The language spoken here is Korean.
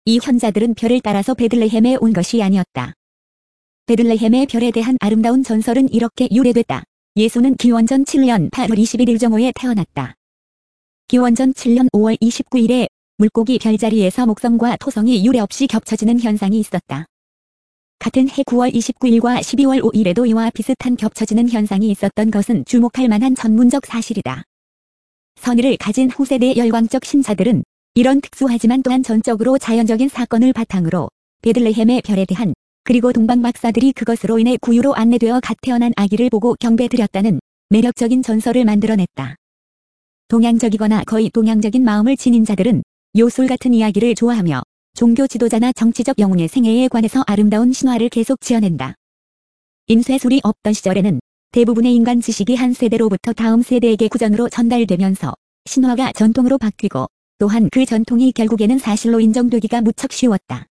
이 현자들은 별을 따라서 베들레헴에 온 것이 아니었다. 베들레헴의 별에 대한 아름다운 전설은 이렇게 유래됐다. 예수는 기원전 7년 8월 21일 정오에 태어났다. 기원전 7년 5월 29일에 물고기 별자리에서 목성과 토성이 유례없이 겹쳐지는 현상이 있었다. 같은 해 9월 29일과 12월 5일에도 이와 비슷한 겹쳐지는 현상이 있었던 것은 주목할 만한 전문적 사실이다. 선의를 가진 후세대의 열광적 신자들은 이런 특수하지만 또한 전적으로 자연적인 사건을 바탕으로 베들레헴의 별에 대한 그리고 동방 박사들이 그것으로 인해 구유로 안내되어 갓 태어난 아기를 보고 경배드렸다는 매력적인 전설을 만들어냈다. 동양적이거나 거의 동양적인 마음을 지닌 자들은 요술 같은 이야기를 좋아하며 종교 지도자나 정치적 영웅의 생애에 관해서 아름다운 신화를 계속 지어낸다. 인쇄술이 없던 시절에는 대부분의 인간 지식이 한 세대로부터 다음 세대에게 구전으로 전달되면서 신화가 전통으로 바뀌고 또한 그 전통이 결국에는 사실로 인정되기가 무척 쉬웠다.